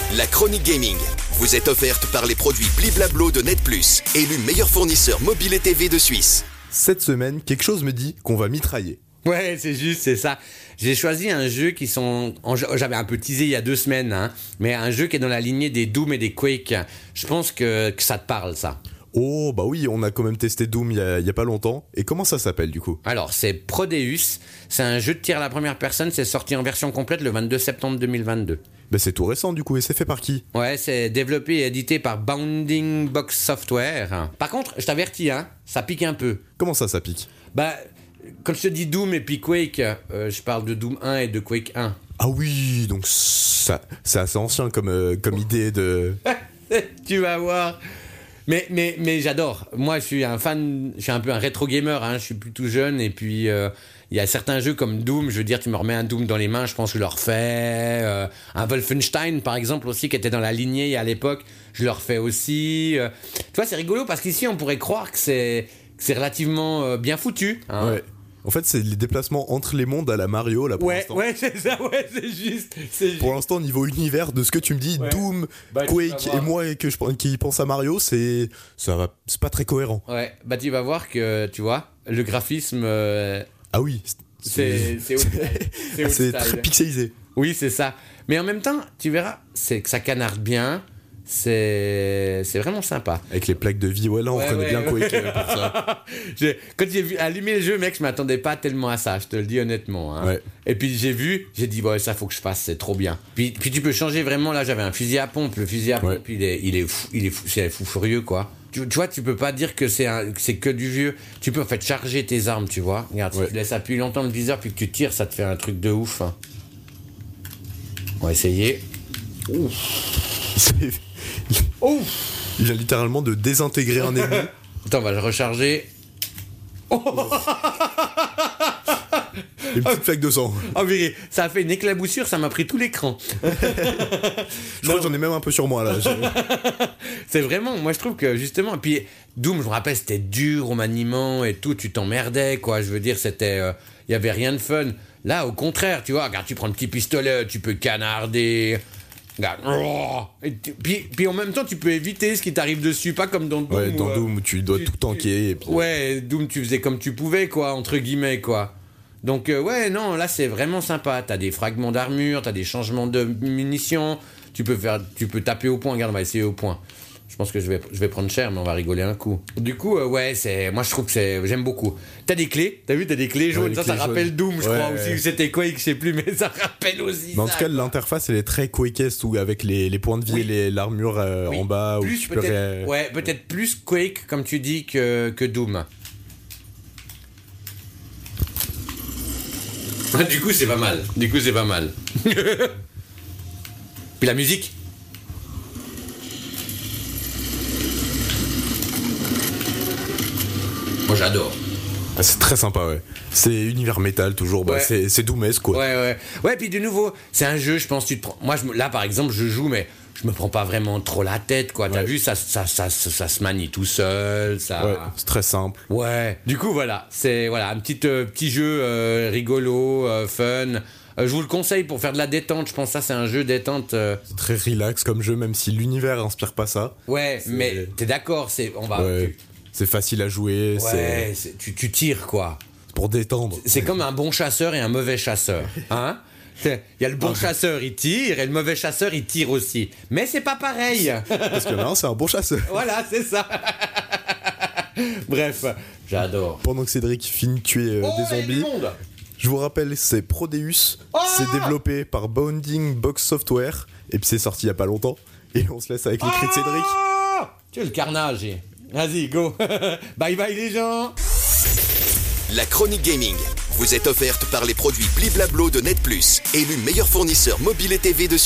La chronique gaming vous est offerte par les produits Bliblablo de Net+, élu meilleur fournisseur mobile et TV de Suisse. Cette semaine, quelque chose me dit qu'on va mitrailler. Ouais, c'est juste, c'est ça. J'ai choisi un jeu qui sont... J'avais un peu teasé il y a 2 semaines, hein, mais un jeu qui est dans la lignée des Doom et des Quake. Je pense que ça te parle, ça. Oh, bah oui, on a quand même testé Doom il y a pas longtemps. Et comment ça s'appelle, du coup ? Alors, c'est Prodeus. C'est un jeu de tir à la première personne. C'est sorti en version complète le 22 septembre 2022. Bah c'est tout récent, du coup, et c'est fait par qui ? Ouais, c'est développé et édité par Bounding Box Software. Par contre, je t'avertis, hein, ça pique un peu. Comment ça pique ? Bah, quand je te dis Doom et puis Quake, je parle de Doom 1 et de Quake 1. Ah oui, donc ça, c'est assez ancien comme idée de... Tu vas voir. Mais j'adore. Moi, je suis un fan, je suis un peu un rétro gamer, hein, je suis plutôt jeune, et puis il y a certains jeux comme Doom, je veux dire, tu me remets un Doom dans les mains, je pense que je le refais. Un Wolfenstein, par exemple, aussi, qui était dans la lignée à l'époque, je le refais aussi. Tu vois, c'est rigolo, parce qu'ici, on pourrait croire que c'est relativement bien foutu. Hein. Ouais. En fait, c'est les déplacements entre les mondes à la Mario, là, pour l'instant. Ouais, c'est ça, ouais, c'est juste. Pour l'instant, niveau univers, de ce que tu me dis, ouais. Doom, Quake et moi qui pense à Mario, c'est pas très cohérent. Ouais, bah tu vas voir que, tu vois, le graphisme... Ah oui, c'est c'est très pixelisé. Oui, c'est ça. Mais en même temps, tu verras, c'est que ça canarde bien. C'est vraiment sympa. Avec les plaques de vie, ouais, là, on connaît bien Quake pour ça. Quand j'ai allumé le jeu, mec, je m'attendais pas tellement à ça, je te le dis honnêtement. Hein. Ouais. Et puis j'ai dit, ouais, ça faut que je fasse, c'est trop bien. Puis tu peux changer vraiment, là, j'avais un fusil à pompe. Le fusil à pompe, il est fou, c'est fou furieux, quoi. Tu vois, tu peux pas dire que c'est que du vieux. Tu peux en fait charger tes armes, tu vois. Regarde, si tu laisses appuyer longtemps le viseur, puis que tu tires, ça te fait un truc de ouf. Hein. On va essayer. Ouf. Il vient littéralement de désintégrer un ennemi. Attends, on va le recharger. Une petite flaque de sang. Oh, viré, ça a fait une éclaboussure, ça m'a pris tout l'écran. Je crois que j'en ai même un peu sur moi là. C'est vraiment, moi je trouve que justement, et puis Doom, je me rappelle, c'était dur au maniement et tout, tu t'emmerdais, quoi. Je veux dire, c'était, y avait rien de fun. Là, au contraire, tu vois, regarde, tu prends le petit pistolet, tu peux canarder. Puis en même temps tu peux éviter ce qui t'arrive dessus, pas comme dans Doom. Ouais, dans Doom où tu dois tout tanker et puis... Ouais, Doom tu faisais comme tu pouvais, quoi, entre guillemets, quoi. Donc ouais, non, là c'est vraiment sympa. T'as des fragments d'armure, t'as des changements de munitions, tu peux taper au point. Regarde, on va essayer au point. Je pense que je vais prendre cher, mais on va rigoler un coup. Du coup, ouais, moi je trouve que j'aime beaucoup. T'as des clés, t'as vu, t'as des clés jaunes, ça rappelle Doom, je crois aussi, que c'était Quake, je sais plus, mais ça rappelle aussi. Mais en tout cas, l'interface elle est très Quake-esque, où avec les points de vie et l'armure en bas. Plus, où tu peux ouais, peut-être plus Quake, comme tu dis, que Doom. Du coup, c'est pas mal. Puis la musique. Moi j'adore. Ah, c'est très sympa, ouais. C'est univers métal toujours, bah, c'est Doomesque, quoi. Ouais, puis de nouveau, c'est un jeu, je pense, tu te prends... Moi, là par exemple, je joue, mais je me prends pas vraiment trop la tête, quoi. T'as vu, ça se manie tout seul, ça... Ouais, c'est très simple. Ouais, du coup, voilà, c'est un petit jeu rigolo, fun... je vous le conseille pour faire de la détente. Je pense que ça, c'est un jeu détente. C'est très relax comme jeu, même si l'univers inspire pas ça. Ouais, mais t'es d'accord, c'est facile à jouer. Ouais, tu tires, quoi. C'est pour détendre. C'est comme un bon chasseur et un mauvais chasseur. Hein ? Il y a le bon chasseur, il tire, et le mauvais chasseur, il tire aussi. Mais c'est pas pareil. Parce que là, c'est un bon chasseur. Voilà, c'est ça. Bref, j'adore. Pendant que Cédric finit de tuer des zombies... Je vous rappelle, c'est Prodeus, c'est développé par Bounding Box Software, et puis c'est sorti il y a pas longtemps, et on se laisse avec les cris de Cédric. Tu es le carnage. Vas-y, go. Bye bye les gens. La chronique gaming vous est offerte par les produits Bliblablo de Net+, élu meilleur fournisseur mobile et TV de